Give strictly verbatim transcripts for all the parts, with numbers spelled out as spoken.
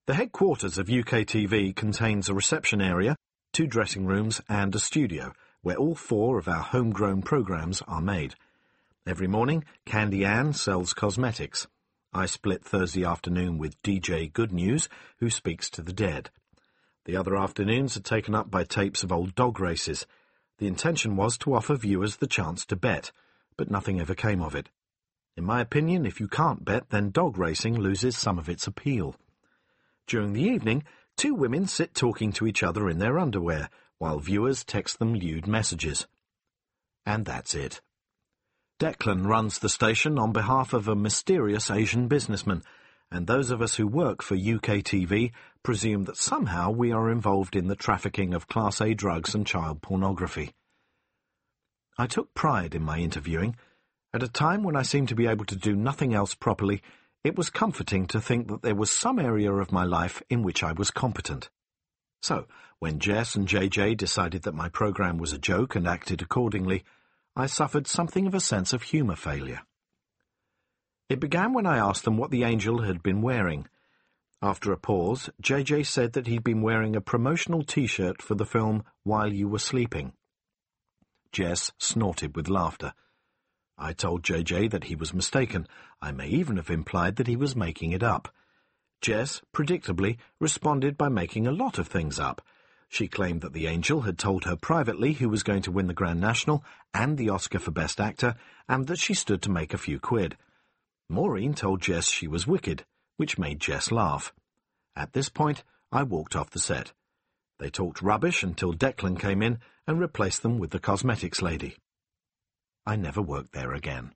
The headquarters of U K T V contains a reception area, two dressing rooms and a studio, where all four of our homegrown programmes are made. Every morning, Candy Ann sells cosmetics. I split Thursday afternoon with D J Good News, who speaks to the dead. The other afternoons are taken up by tapes of old dog races. The intention was to offer viewers the chance to bet, but nothing ever came of it. In my opinion, if you can't bet, then dog racing loses some of its appeal. During the evening, two women sit talking to each other in their underwear, while viewers text them lewd messages. And that's it. Declan runs the station on behalf of a mysterious Asian businessman, and those of us who work for U K T V presume that somehow we are involved in the trafficking of Class A drugs and child pornography. I took pride in my interviewing. At a time when I seemed to be able to do nothing else properly, it was comforting to think that there was some area of my life in which I was competent. So, when Jess and J J decided that my programme was a joke and acted accordingly, I suffered something of a sense of humour failure. It began when I asked them what the angel had been wearing. After a pause, J J said that he'd been wearing a promotional T-shirt for the film While You Were Sleeping. Jess snorted with laughter. I told J J that he was mistaken. I may even have implied that he was making it up. Jess, predictably, responded by making a lot of things up. She claimed that the angel had told her privately who was going to win the Grand National and the Oscar for Best Actor, and that she stood to make a few quid. Maureen told Jess she was wicked, which made Jess laugh. At this point, I walked off the set. They talked rubbish until Declan came in and replaced them with the cosmetics lady. I never worked there again.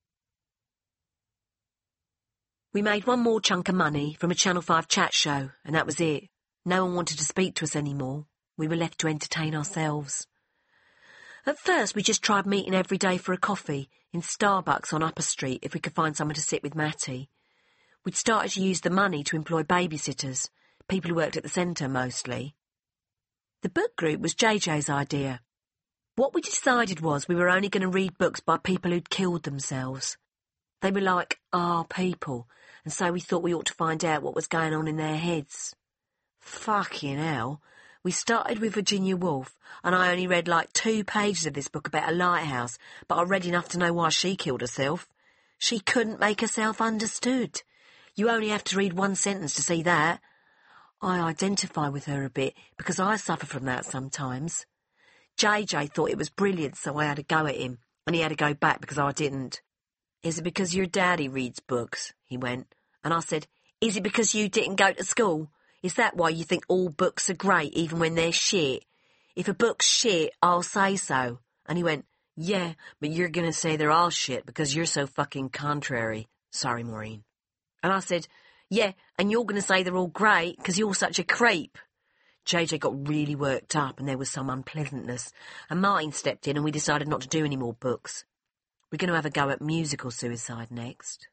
We made one more chunk of money from a Channel five chat show, and that was it. No one wanted to speak to us anymore. We were left to entertain ourselves. At first, we just tried meeting every day for a coffee in Starbucks on Upper Street if we could find someone to sit with Matty. We'd started to use the money to employ babysitters, people who worked at the centre mostly. The book group was J J's idea. What we decided was we were only going to read books by people who'd killed themselves. They were like our people, and so we thought we ought to find out what was going on in their heads. Fucking hell. We started with Virginia Woolf, and I only read like two pages of this book about a lighthouse, but I read enough to know why she killed herself. She couldn't make herself understood. You only have to read one sentence to see that. I identify with her a bit, because I suffer from that sometimes. J J thought it was brilliant, so I had a go at him, and he had to go back because I didn't. Is it because your daddy reads books? He went. And I said, is it because you didn't go to school? Is that why you think all books are great, even when they're shit? If a book's shit, I'll say so. And he went, yeah, but you're going to say they're all shit because you're so fucking contrary. Sorry, Maureen. And I said, yeah, and you're going to say they're all great because you're such a creep. J J got really worked up and there was some unpleasantness, and Martin stepped in and we decided not to do any more books. We're going to have a go at musical suicide next.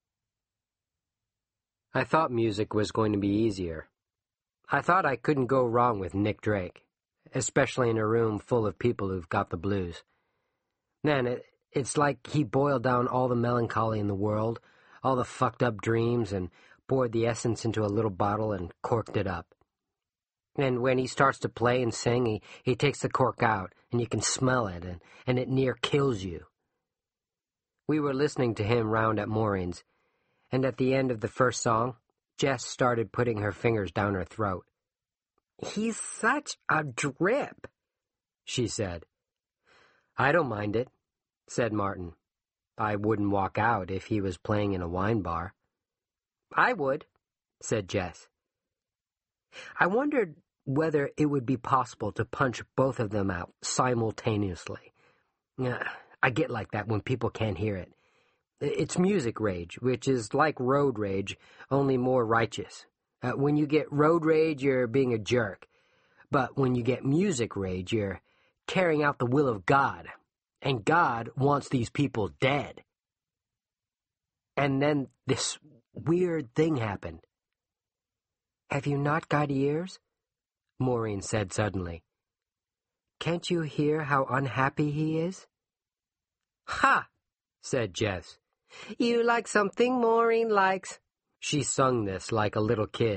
I thought music was going to be easier. I thought I couldn't go wrong with Nick Drake, especially in a room full of people who've got the blues. Man, it, it's like he boiled down all the melancholy in the world, all the fucked up dreams, and poured the essence into a little bottle and corked it up. And when he starts to play and sing, he, he takes the cork out, and you can smell it, and, and it near kills you. We were listening to him round at Maureen's, and at the end of the first song, Jess started putting her fingers down her throat. "He's such a drip," she said. "I don't mind it," said Martin. "I wouldn't walk out if he was playing in a wine bar." "I would," said Jess. I wondered whether it would be possible to punch both of them out simultaneously. I get like that when people can't hear it. It's music rage, which is like road rage, only more righteous. Uh, when you get road rage, you're being a jerk. But when you get music rage, you're carrying out the will of God. And God wants these people dead. And then this weird thing happened. "Have you not got ears?" Maureen said suddenly. "Can't you hear how unhappy he is?" "Ha!" said Jess. "You like something Maureen likes." She sung this like a little kid,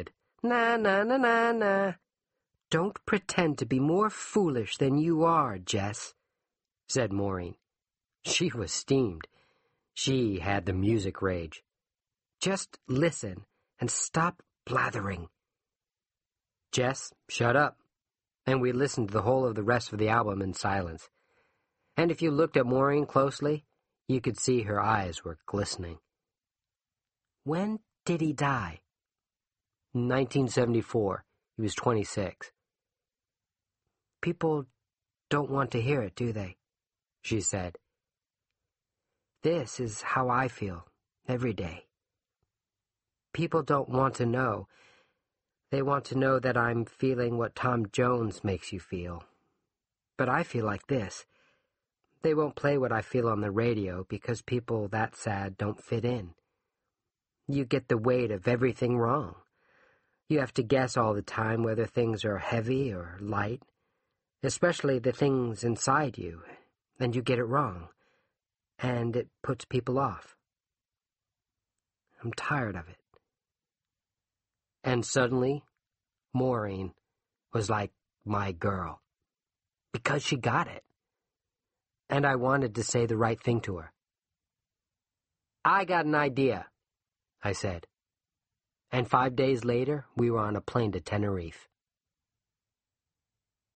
Na, na, na, na, na. Don't pretend to be more foolish than you are, Jess, said Maureen. She was steamed. She had the music rage. Just listen and stop blathering. Jess shut up, and we listened to the whole of the rest of the album in silence. And if you looked at Maureen closely, you could see her eyes were glistening. When did he die? In nineteen seventy-four. He was twenty-six. People don't want to hear it, do they? She said. This is how I feel every day. People don't want to know. They want to know that I'm feeling what Tom Jones makes you feel. But I feel like this. They won't play what I feel on the radio because people that sad don't fit in. You get the weight of everything wrong. You have to guess all the time whether things are heavy or light, especially the things inside you, and you get it wrong, and it puts people off. I'm tired of it. And suddenly, Maureen was like my girl, because she got it. And I wanted to say the right thing to her. I got an idea, I said. And five days later, we were on a plane to Tenerife.